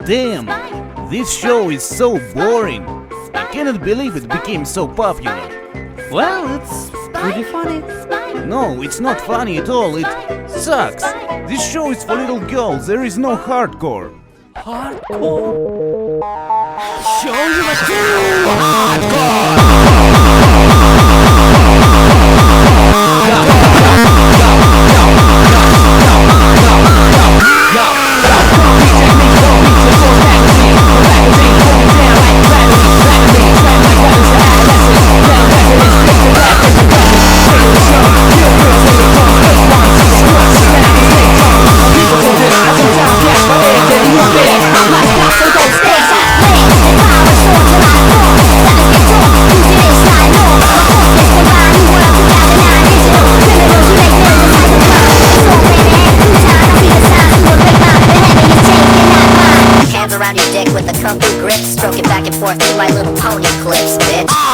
Damn, this show is so boring. I cannot believe it became so popular. Well, it's pretty funny. No, it's not funny at all. It sucks. This show is for little girls. There is no hardcore. Hardcore. Show you the true hardcore. Around your dick with a kung fu grip, stroke it back and forth through my little pony clips, bitch.